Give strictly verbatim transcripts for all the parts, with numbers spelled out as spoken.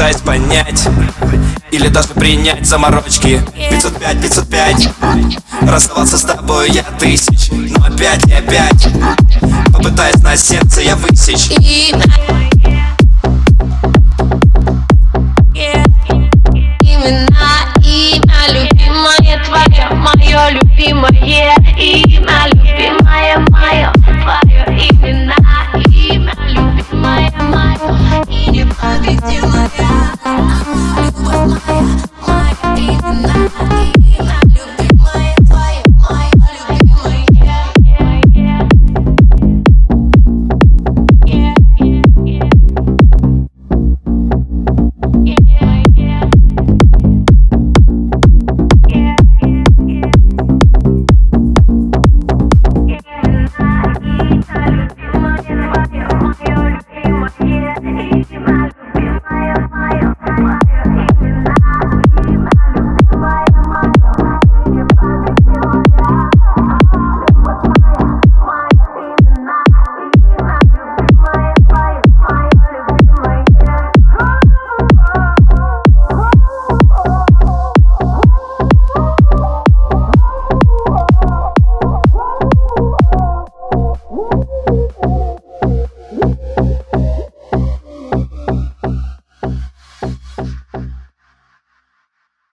пытаюсь понять или даже принять заморочки. Пятьсот пять, пятьсот пять. Расставаться с тобой я тысяч, но опять и опять попытаюсь на сердце я высечь имя. Именно имя любимое твое, мое любимое имя, любимое мое, твое именно имя, любимое мое и непобедимая любовь моя, моя именно имя, любимое твое, мое любимое.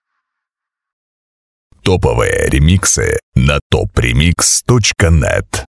Топовые ремиксы на топ ремикс точка нет.